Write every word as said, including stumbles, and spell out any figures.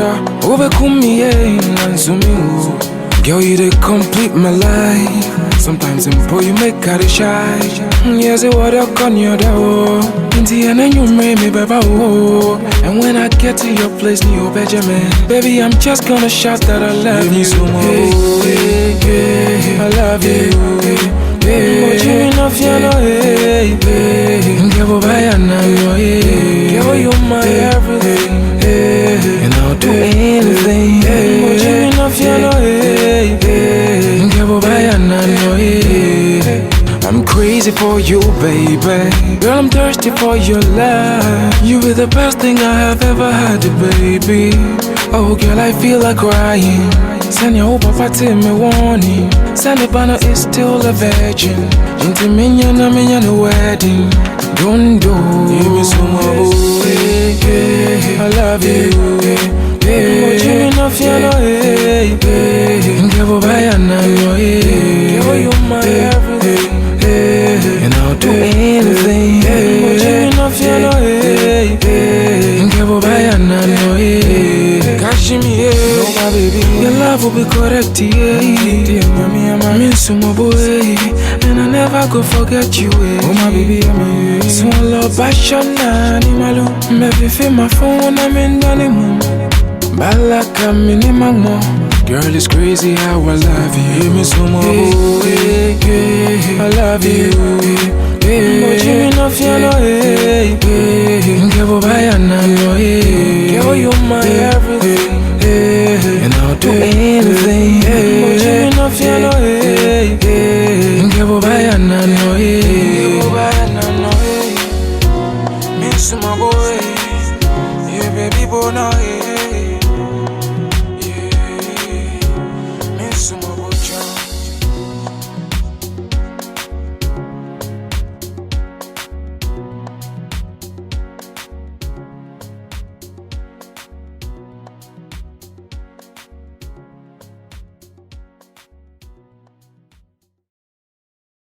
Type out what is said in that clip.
da. Overcome me, yeah, and zoom you. Girl, you they complete my life. Sometimes in boy you make her shy. Yes, it what I con you da. Inti and then you made me baby oh. And when I get to your place, new Benjamin, baby, I'm just gonna shout that I love you. So hey, hey, hey, I love you. But you enough, you know, hey, hey. Give a buy and now hey. Girl, you're my everything, hey. And I'll do anything, hey. But you enough, you know, hey, hey. Give a buy and now hey. I'm crazy for you, baby. Girl, I'm thirsty for your love. You be the best thing I have ever had, baby. Oh, girl, I feel like crying. Send your papa to me warning. Send the banner is still a virgin. Into me and me and the wedding. Don't do. Give me some more. Hey, hey, I love you. Hey, but you enough, you know, hey, hey. Give a buy and now, hey. Girl, you're my everything. And I'll do anything, hey. But you enough, you know, hey, hey. Give a buy and now, hey. Catch me, yeah. No, my baby, your love will be correct, yeah. Dear mommy, I'm a miss my boy, and I never go forget you, eh. Oh, my baby, I'm a so love passion, animal. Maybe feel my phone, I'm in the moon. Balaka, minimum. Girl, it's crazy how I love you. Give me some more, hey, hey, hey, I love you. Hey, but you enough, you know, hey, hey. Give a buy and now, hey. Girl, you're my everything, hey. And I'll do anything, hey. But you enough, you know, hey, hey. Give a buy and now, hey. Give a buy and now, hey. Miss my boy, yeah, baby, boy, now, hey.